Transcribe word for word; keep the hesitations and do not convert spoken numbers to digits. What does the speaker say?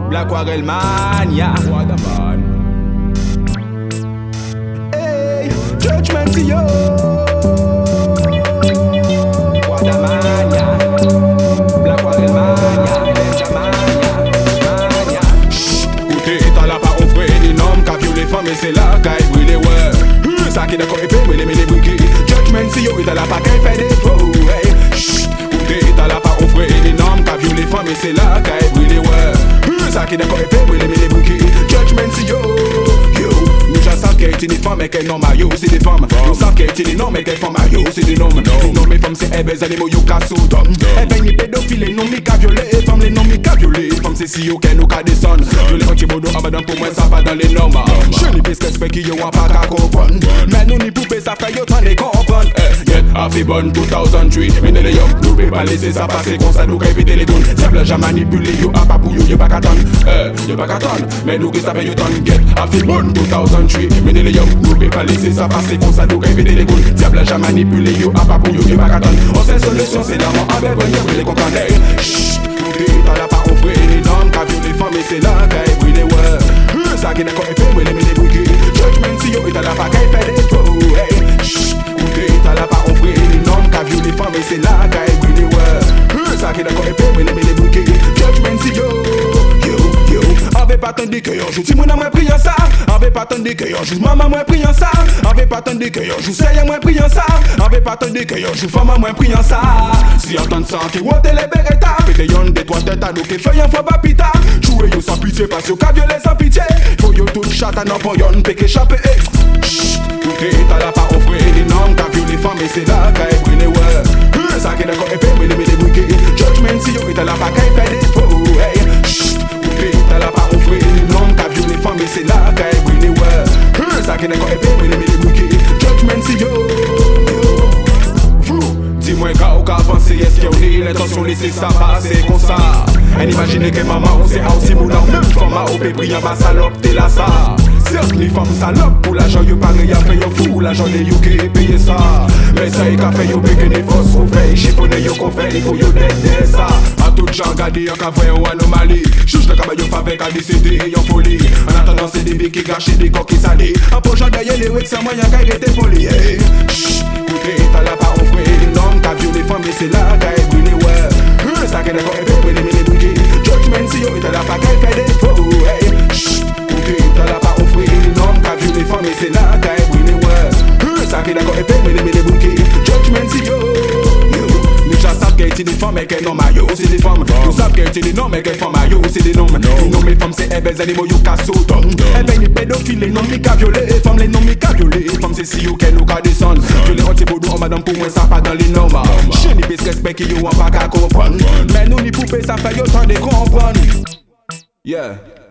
Black Aquarelle Mania. Hey, Judgment to yo. Mania. Black Aquarelle Mania. Mania. Chut, écoutez, t'as là pas on frère des noms qu'a violé les femmes et c'est là qu'a brûlé ouais. Ça qui d'accord épée, mais les mêlés briquets. Judgment to yo, t'as là pas qu'à faire des faux. Hey, chut, écoutez, t'as là pas on frère des noms qu'a violé les femmes et c'est là qu'a brûlé ouais. Ça qui d'accord épée, mais les mêlés briquets. Judgment to yo. Qu'elle est une femme et qu'elle non maillot c'est des femmes. Nous savons qu'elle est une homme et qu'elle femme maillot c'est des noms. Les noms mes femmes c'est elles animaux you casse au dom. Elles veillent ni pédophile les noms mi qu'a violé. Femmes les noms mi qu'a violé. Femmes c'est si yo qu'elle nous qu'a descendre. Je les anti-modo abadan pour moi ça pas dans les normes. Je n'y pisse respect qui yo a pas qu'à comprendre. Mais nous ni poupée ça fait yo tant de comprendre. Yet a fait bonne deux mille trois. Mais ne les yo nous peut pas laisser ça passer comme ça nous qu'a éviter les goûts. Simple jamais manipulé yo a pas pour yo yo pas qu'à attendre. Yo pas qu'à attendre. Mais nous qui ça fait yo tant get a fait bonne deux mille trois. Mais les young, nous ne pouvons pas laisser ça passer comme ça, nous éviter les gouttes. Diable jamais manipulé, yo, à pas pour yo, yo, pas qu'à attendre. On sait solution, c'est d'abord avec venir, les comprendre. Chut, t'as là pas offert les noms, qu'a vu les femmes, et c'est là qu'a brûlé, ouais. Ça qui n'est pas épée, mais les mêlés briquets. Judgment si yo, et t'as là pas qu'à fait des faux. Chut, t'as là pas offert les noms, qu'a vu les femmes, et c'est là qu'a brûlé, ouais. Ça qui n'est pas épée, mais les mêlés briquets. Judgment si yo, yo, yo. Avait pas attendu que yo, je dis mon amour priant ça. Avait pas attendu que yo, je maman moi priant ça. Avait pas attendu que yo, je sais moi priant ça. Avait pas attendu que yo, je femme moi priant ça. Si entendre ça qui wote les beretta, pété yon des trois têtes à nous qui fait un fois papita. Jouer yo sans pitié parce que qu'a violé sans pitié. Faut yo tout chat à non pour yon péché échappé. Chut, t'as là pas offrir les noms, t'as vu les femmes et c'est là qu'a brûlé ouais. Ça qui d'accord épée, mais les mêlés briquets. Judgment si yo, t'as là pas qu'à faire des faux. Chut, t'as là pas offrir les noms, t'as vu les femmes et c'est là qu'a brûlé ouais. Ça qui n'est pas épée, mais les mêlés briquets. Judgment si yo. Dis-moi quand on a pensé, est-ce qu'on est l'intention de laisser ça passer comme ça. Elle imagine que maman on s'est aussi moulin. Même femme a opé brillant, ma salope, t'es là ça. Certes, les femmes salope, pour l'argent, yo pareil, y'a fait yo fou. L'argent de yo qui paye ça. Mais ça y qu'a fait yo péché des fausses ouvriers. Chiffonné yo qu'on fait, pour yo d'aider ça. A tout gens gardé, y'a qu'à faire une anomalie. Chouche de cabane, yo fait qu'à décider, y'a folie. En attendant, c'est des billes qui gâchent des coques qui salés. En pochant derrière les wicks, c'est moyen qu'à y être poli. Chut, écoutez, t'as là pas offert les noms, t'as vu les femmes, et c'est là qu'à être brûlé, ouais. Ça qui est d'accord, et puis les mêlés briquets. Judgment si yo, t'as là pas qu'à faire des faux. Chut, écoutez, t'as là pas offert les noms, t'as vu les femmes, et c'est là qu'à être brûlé, ouais. Ça qui est d'accord, et puis les mêlés briquets. Judgment si yo. Nous savons qu'elle est des femmes et qu'elle non maillot, c'est des femmes. Nous savons qu'elle est des noms et qu'elle femme maillot, c'est des noms. Les noms mes femmes c'est elles animaux you casse au dom. Elles veillent les pédophiles, les noms mi qu'a violé. Femmes les noms mi qu'a violé. Femmes c'est si yo qu'elle nous qu'a descendre. Je les anti-modo en madame pour moi ça pas dans les normes. Je n'y pisse respect qui yo en pas qu'à comprendre. Mais nous ni poupée ça fait yo tant de comprendre. Yeah.